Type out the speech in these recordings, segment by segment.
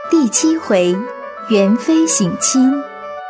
第7回，元妃省亲。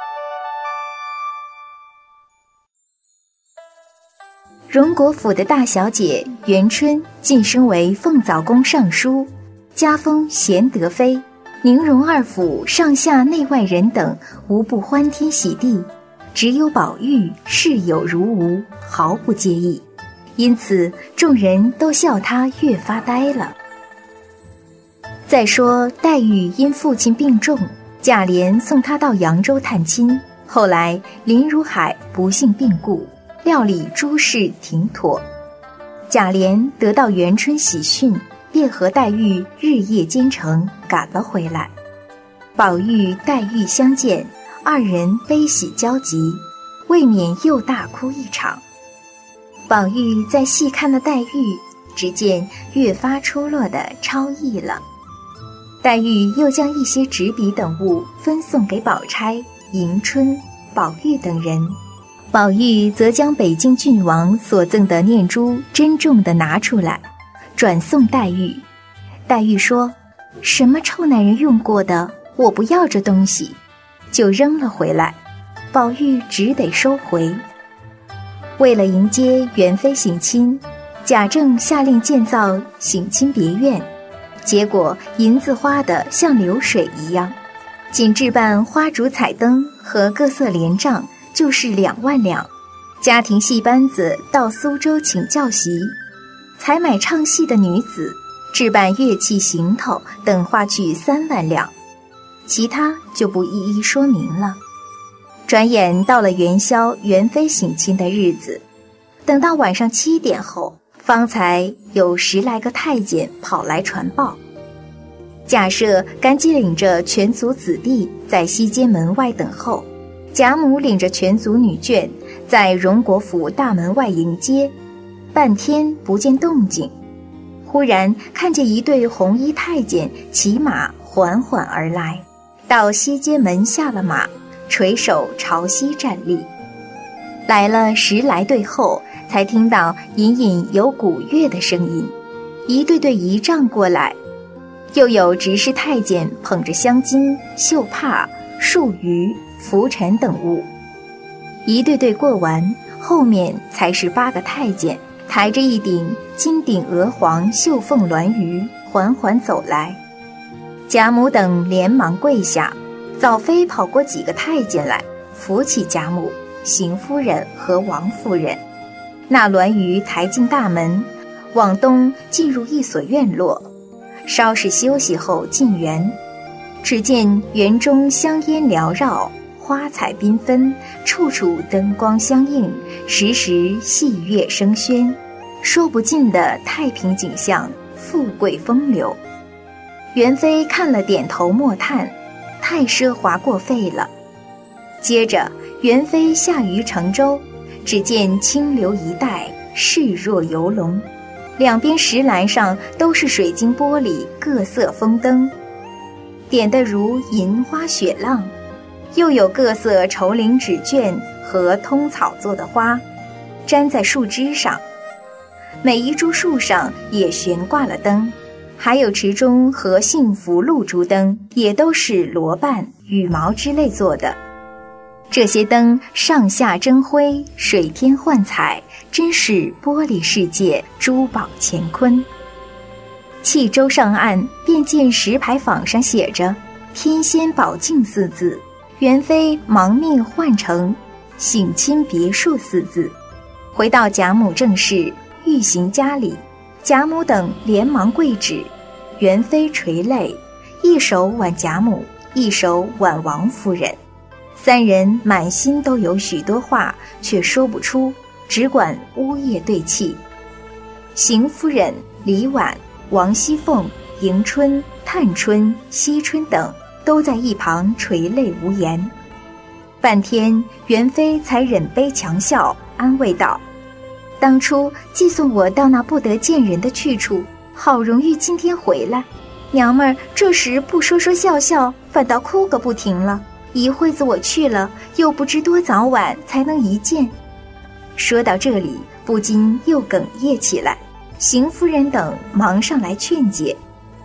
荣国府的大小姐元春晋升为凤藻宫尚书，加封贤德妃，宁荣二府上下内外人等无不欢天喜地，只有宝玉视有如无，毫不介意，因此众人都笑他越发呆了。再说黛玉因父亲病重，贾琏送她到扬州探亲，后来林如海不幸病故，料理诸事停妥，贾琏得到元春喜讯，便和黛玉日夜兼程赶了回来。宝玉黛玉相见，二人悲喜交集，未免又大哭一场。宝玉再细看了黛玉，只见越发出落的超逸了。黛玉又将一些纸笔等物分送给宝钗、迎春、宝玉等人，宝玉则将北京郡王所赠的念珠珍重地拿出来，转送黛玉。黛玉说：“什么臭男人用过的，我不要这东西，就扔了回来。”宝玉只得收回。为了迎接元妃省亲，贾政下令建造省亲别院，结果银子花得像流水一样，仅置办花烛彩灯和各色帘帐就是2万两，家庭戏班子到苏州请教习，采买唱戏的女子，置办乐器行头等花去3万两，其他就不一一说明了。转眼到了元宵元妃省亲的日子，等到晚上7点后，方才有10来个太监跑来传报。贾赦赶紧领着全族子弟在西街门外等候，贾母领着全族女眷在荣国府大门外迎接，半天不见动静。忽然看见一队红衣太监骑马缓缓而来，到西街门下了马，垂手朝西站立。来了10来队后，才听到隐隐有鼓乐的声音，一队队仪仗过来，又有执事太监捧着香巾、绣帕、束鱼、拂尘等物。一队队过完，后面才是8个太监抬着一顶金顶鹅黄绣凤鸾鱼缓缓走来。贾母等连忙跪下，早飞跑过几个太监来，扶起贾母、邢夫人和王夫人。那鸾鱼抬进大门，往东进入一所院落，稍事休息后进园，只见园中香烟缭绕，花彩缤纷，处处灯光相映，时时戏乐声喧，说不尽的太平景象，富贵风流。元妃看了点头默叹，太奢华过费了。接着元妃下于乘舟，只见清流一带，势若游龙，两边石栏上都是水晶玻璃各色风灯，点得如银花雪浪，又有各色绸绫纸卷和通草做的花粘在树枝上，每一株树上也悬挂了灯，还有池中和幸福露珠灯，也都是罗瓣、羽毛之类做的。这些灯上下争辉，水天幻彩，真是玻璃世界，珠宝乾坤。弃舟上岸，便见石牌坊上写着天仙宝镜4字，元妃忙命换成省亲别墅4字。回到贾母正室，欲行家礼，贾母等连忙跪止，元妃垂泪，一手挽贾母，一手挽王夫人，3人满心都有许多话，却说不出，只管呜咽对泣。邢夫人、李绾、王熙凤、迎春、探春、惜春等都在一旁垂泪无言。半天元妃才忍悲强笑，安慰道：“当初寄送我到那不得见人的去处，好容易今天回来，娘们儿这时不说说笑笑，反倒哭个不停了。一会子我去了，又不知多早晚才能一见。”说到这里，不禁又哽咽起来。邢夫人等忙上来劝解。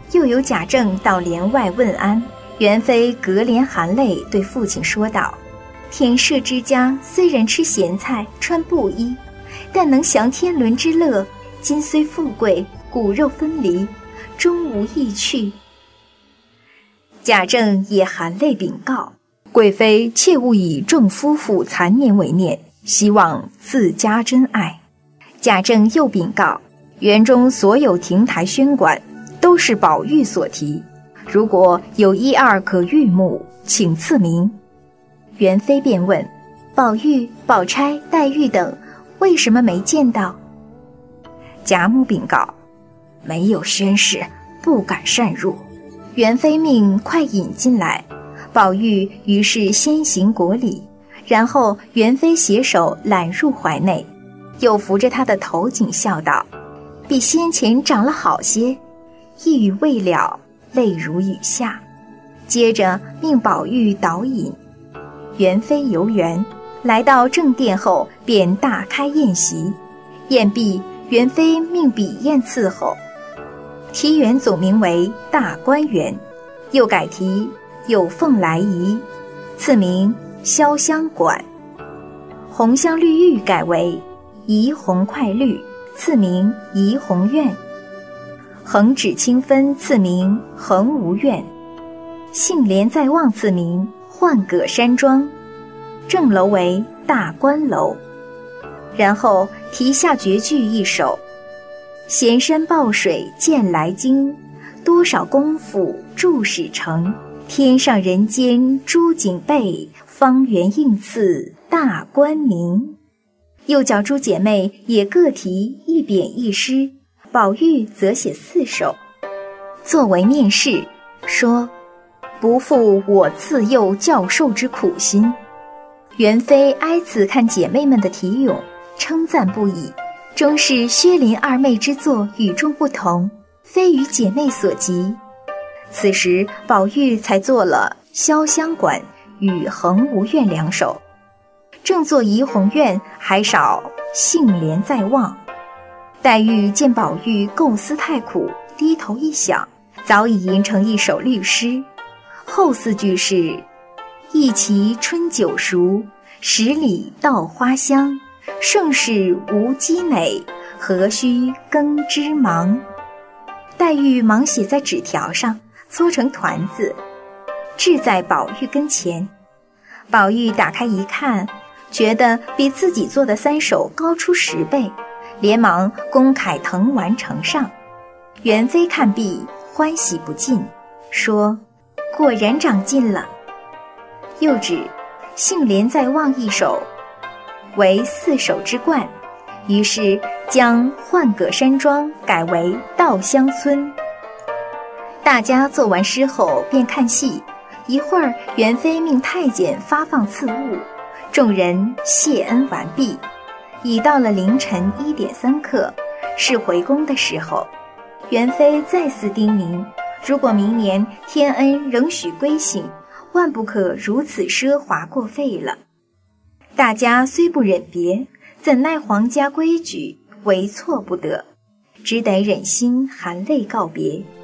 又有贾政到帘外问安，元妃隔帘含泪对父亲说道：田舍之家虽然吃咸菜穿布衣，但能享天伦之乐，今虽富贵，骨肉分离，终无意趣。贾政也含泪禀告，贵妃切勿以众夫妇残年为念，希望自家珍爱。贾政又禀告，园中所有亭台轩馆都是宝玉所题，如果有一二可御目，请赐名。元妃便问：宝玉、宝钗、黛玉等为什么没见到？贾母禀告：没有宣誓，不敢擅入。元妃命快引进来，宝玉于是先行国礼，然后元妃携手揽入怀内，又扶着他的头颈笑道：比先前长了好些。一语未了，泪如雨下。接着命宝玉导引。元妃游园，来到正殿后，便大开宴席。宴毕，元妃命笔砚伺候。题园总名为大观园，又改题有凤来仪，赐名潇湘馆。红香绿玉改为怡红快绿，赐名怡红院。横指清分赐名横无院。杏帘在望赐名浣葛山庄。正楼为大观楼。然后题下绝句一首：闲山抱水见来经，多少功夫筑始成。天上人间诸景备，方圆应赐大观名。又叫诸姐妹也各题一匾一诗，宝玉则写4首，作为面试，说：不负我自幼教授之苦心。元妃挨次看姐妹们的题咏，称赞不已，终是薛林二妹之作与众不同，非与姐妹所及。此时宝玉才做了潇湘馆与横无院2首，正作怡红院还少杏帘在望。黛玉见宝玉构思太苦，低头一想，早已吟成一首律诗。后4句是：一畦春酒熟，10里稻花香，盛世无积馁，何须耕织忙。黛玉忙写在纸条上，搓成团子，置在宝玉跟前。宝玉打开一看，觉得比自己做的3首高出10倍，连忙公楷誊完呈上。元妃看毕，欢喜不尽，说：果然长进了。又指杏帘在望1首为4首之冠，于是将浣葛山庄改为稻香村。大家做完诗后便看戏，一会儿元妃命太监发放赐物，众人谢恩完毕，已到了凌晨1点3刻，是回宫的时候。元妃再次叮咛，如果明年天恩仍许归省，万不可如此奢华过费了。大家虽不忍别，怎奈皇家规矩，为错不得，只得忍心含泪告别。